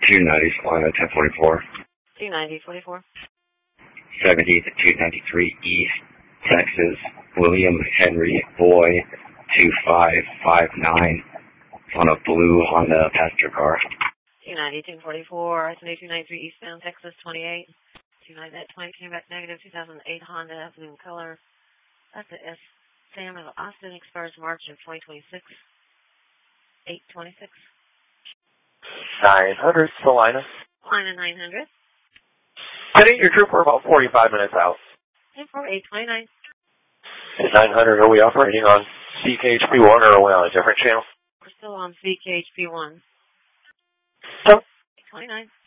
290, Salina 1044. 290, 44. 70 to 293 East, Texas, William Henry Boy 2559 on a blue Honda passenger car. 290, 1044, 293 eastbound, Texas 28. 290, that 20 came back negative, 2008 Honda, blue color. That's the S. Samuel Austin, expires March of 2026. 826. 900, Salina. Salina 900. Heading your trooper about 45 minutes out. 829. 900, are we operating on CKHP1 or are we on a different channel? We're still on CKHP1. So, 829.